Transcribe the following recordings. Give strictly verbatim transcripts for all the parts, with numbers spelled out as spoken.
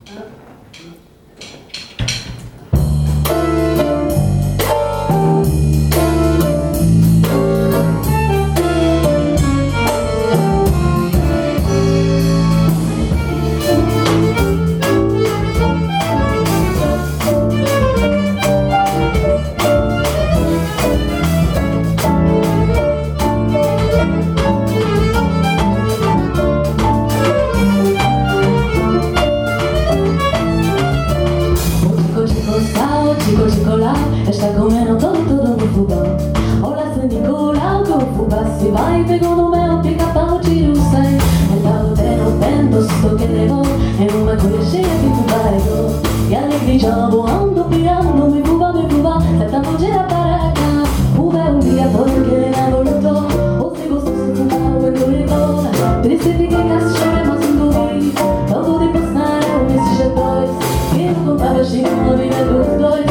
Chico, chico lá, está comendo todo, todo no fogão. Olha, San Nicolau, que o fubá se vai, pegou no meu pica-pau, tira o sai. Então o treno vento, sto que levou, é uma colher cheia de fubá levou. E a alegria voando, pirando, me fubá, me fubá, saltando gira para cá. Fubá um dia porque não voltou, o se gostou se fubá, o endoligou. Triste fiquei caso, choremos em dúvida, logo depois na eu me exige dois. Que não contava, chega uma vida dos dois.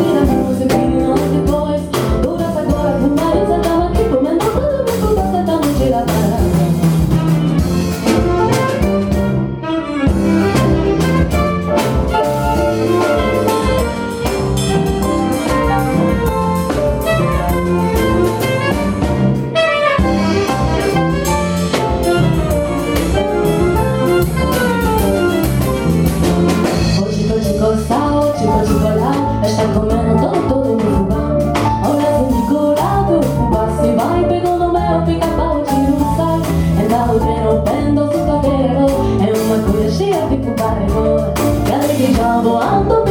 Chico, chico lá, está comendo todo, todo no fogão. Olha, San Nicolau, que o fubá se vai, pegou no meu pica-pau, tira o sai. Então o treno vendo, se toqueiro, é uma colher cheia de fubá levou. E a alegria voando.